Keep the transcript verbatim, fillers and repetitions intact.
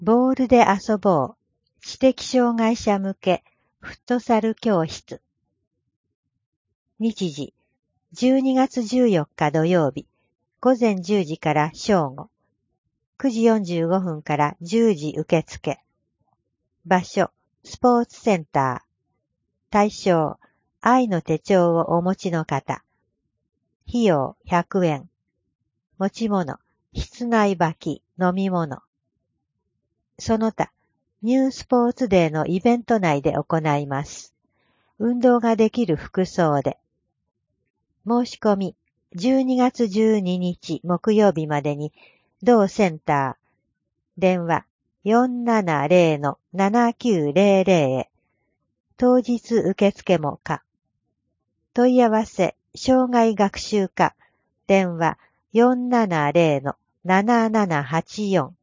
ボールで遊ぼう。知的障害者向けフットサル教室。日時、じゅうにがつじゅうよっか土曜日、午前じゅうじから正午。くじよんじゅうごふんからじゅうじ受付。場所、スポーツセンター。対象、愛の手帳をお持ちの方。費用ひゃくえん。持ち物、室内履き、飲み物。その他、ニュースポーツデーのイベント内で行います。運動ができる服装で。申し込み、じゅうにがつじゅうににち木曜日までに、同センター、電話 よんななぜろ ななきゅうぜろぜろ へ、当日受付も可。問い合わせ、障害学習課、電話 よんななぜろ ななななはちよん